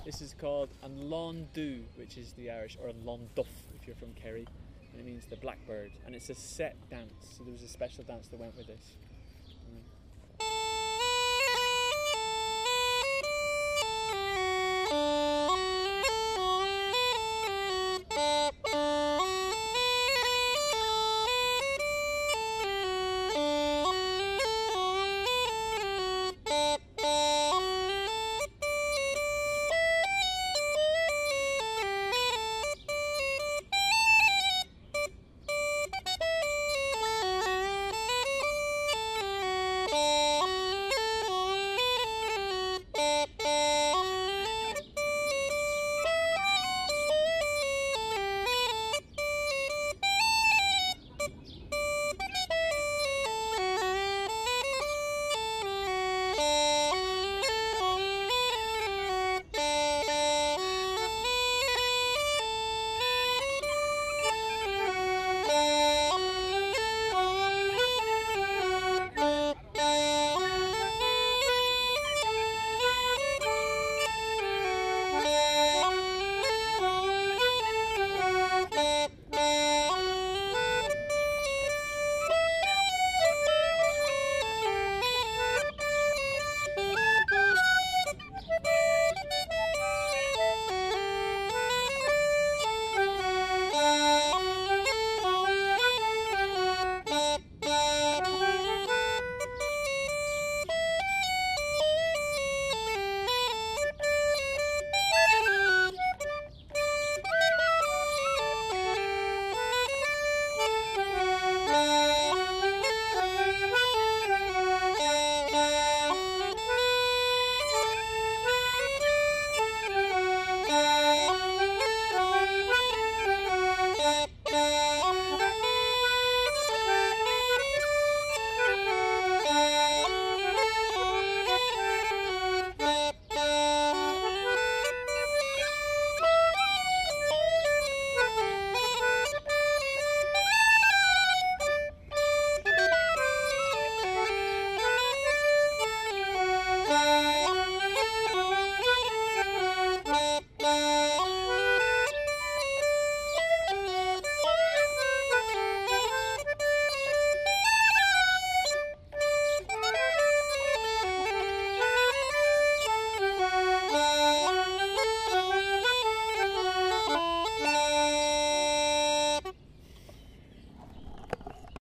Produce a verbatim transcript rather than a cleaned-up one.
This is called an Londu, which is the Irish, or a Londuff if you're from Kerry, and it means the blackbird. And it's a set dance, so there was a special dance that went with this.